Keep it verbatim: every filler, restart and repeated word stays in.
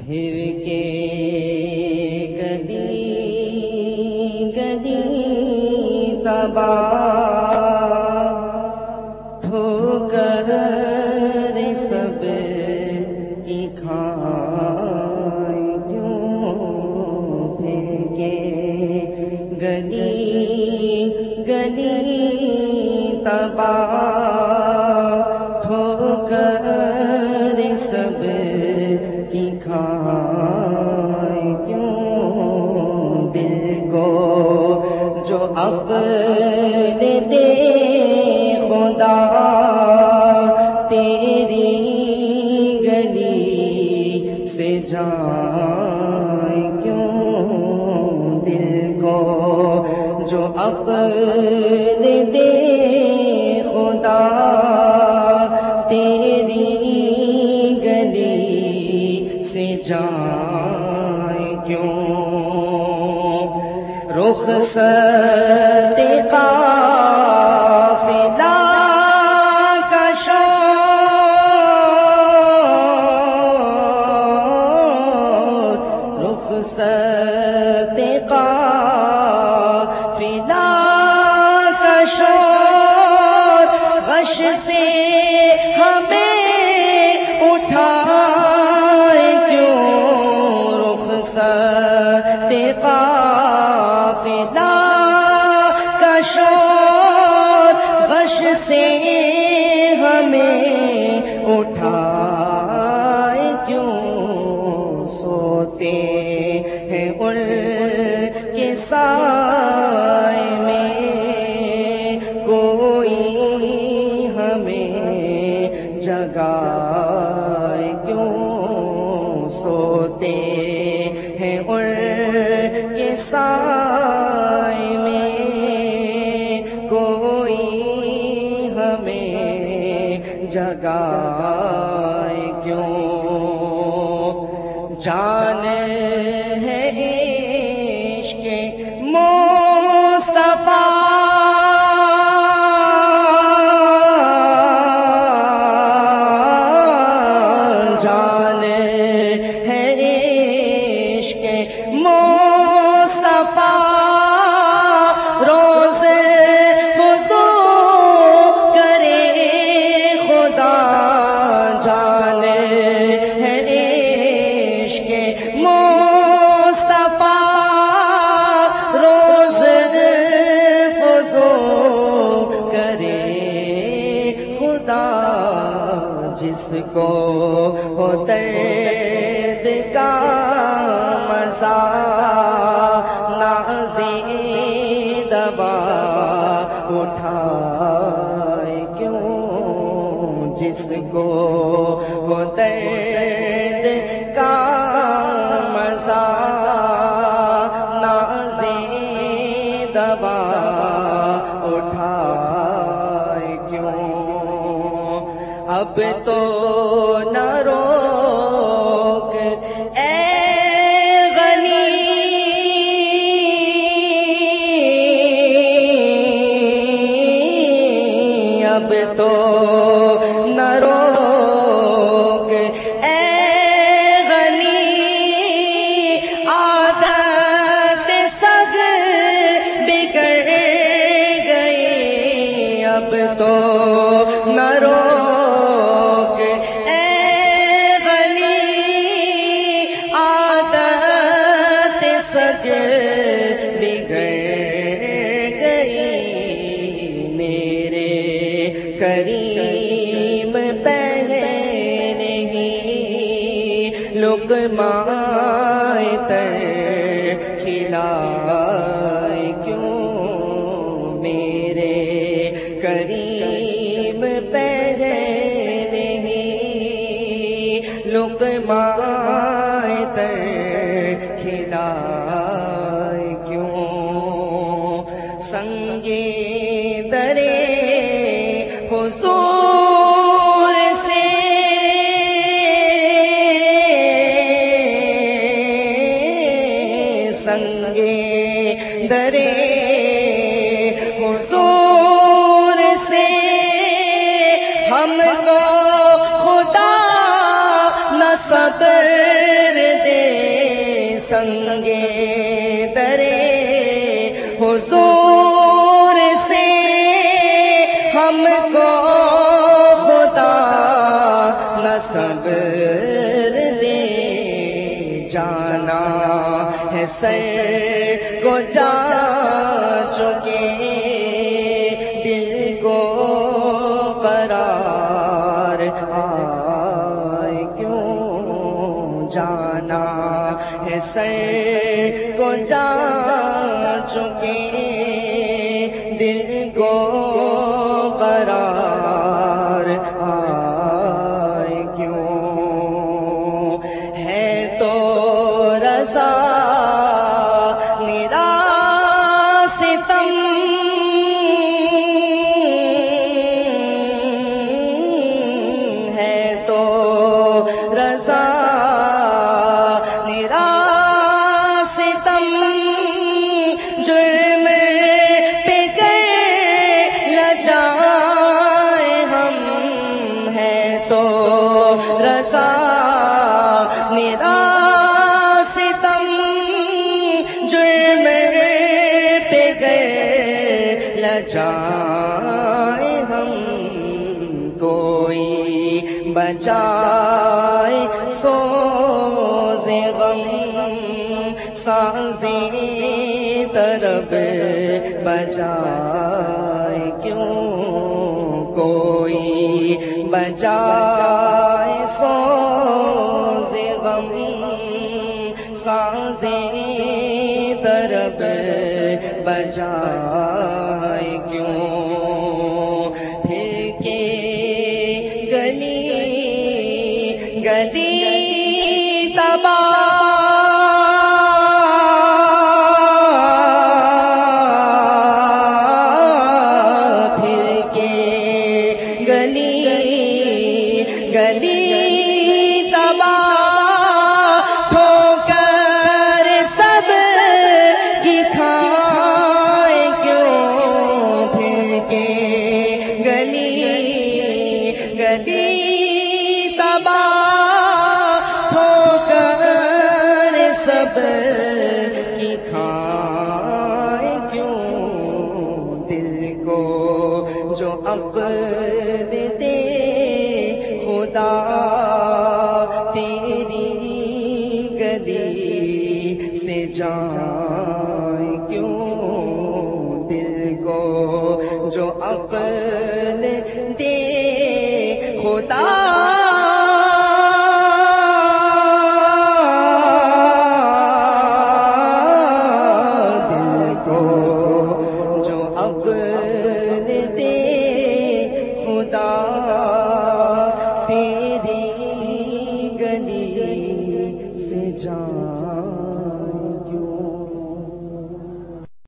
پھر کے گلی گلی تباہ ہو کر سب کی کھائیں کیوں پھر کے گلی گلی تباہ ہو کر سب کی کھائیں کیوں دل کو جو عقل دے خدا تیری گلی سے جائیں کیوں دل کو جو عقل دے خدا تیری گلی سے جائیں کیوں رخصت قافلہ کا شور رخصت قافلہ کا شور غش سے ہمیں اٹھائے کیوں رخصت قافلہ کا شور غش سے ہمیں اٹھائے کیوں سوتے ہیں ان کے سائے میں کوئی ہمیں جگائے کیوں سوتے ہیں ان کے سائے میں کوئی ہمیں جگائے کیوں جان ہے عشق مصطفیٰ جان ہے عشق مصطفیٰ روز فضو کرے خدا جان ہے عشق مصطفیٰ روز فضو کرے خدا جس کو ہو درد کا مزہ نازی دبا اٹھائے کیوں جس کو ہو درد کا مزہ نازی دبا اٹھائے کیوں اب تو نہ روک اے غنی اب تو نہ روک اے غنی عادت سگ بگڑ گئی اب تو نہ روک اے غنی عادت سگ بگڑ گئی میرے کریم پہلے نہیں لقمائے تر کھلائے کیوں میرے کریم پہلے نہیں لقمائے تر کھلائے کیوں سنگے درے حضور سے سنگے درے حضور سے ہم کو خدا نہ صبر سنگے درے حضور سے ہم کو خدا نہ صبر دے جانا ہے سر کو جا چکے دل کو قرار آئے کیوں جانا ہے سر کو جا چکے دل کو قرار آئے کیوں ہے تو رضا میرا ستم ہے تو رضا میرا ستم جرم پہ گئے لجائے ہم ہے تو رضا میرا ستم جرم پہ گئے لجائے ہم کوئی بجائے سوز غم سازی طرب بجائے کیوں کوئی بجائے سوز غم سازی طرب بجائے کیوں پھر کے گلی گلی تباہ پھر کے گلی گلی تباہ ٹھوکر سب کی کھائے کیوں پھر کے گلی گلی تباہ ٹھوکر سب کی کھائے کیوں دل کو جو عقل دے خدا تیری گلی سے جائے کیوں دل کو جو عقل دے خدا دل کو جو عقل دے خدا تیری گلی سے جائے کیوں